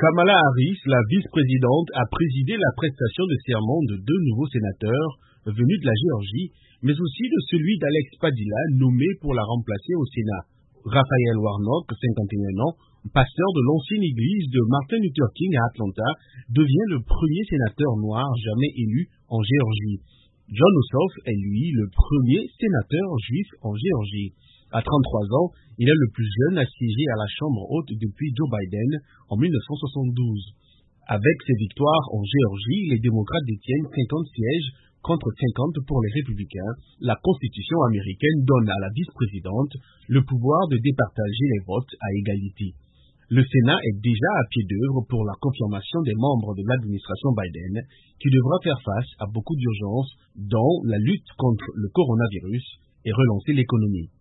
Kamala Harris, la vice-présidente, a présidé la prestation de serment de 2 nouveaux sénateurs venus de la Géorgie, mais aussi de celui d'Alex Padilla, nommé pour la remplacer au Sénat. Raphaël Warnock, 51 ans, pasteur de l'ancienne église de Martin Luther King à Atlanta, devient le premier sénateur noir jamais élu en Géorgie. Jon Ossoff est lui le premier sénateur juif en Géorgie. À 33 ans, il est le plus jeune à siéger à la Chambre haute depuis Joe Biden en 1972. Avec ses victoires en Géorgie, les démocrates détiennent 50 sièges contre 50 pour les républicains. La Constitution américaine donne à la vice-présidente le pouvoir de départager les votes à égalité. Le Sénat est déjà à pied d'œuvre pour la confirmation des membres de l'administration Biden, qui devra faire face à beaucoup d'urgences, dont la lutte contre le coronavirus et relancer l'économie.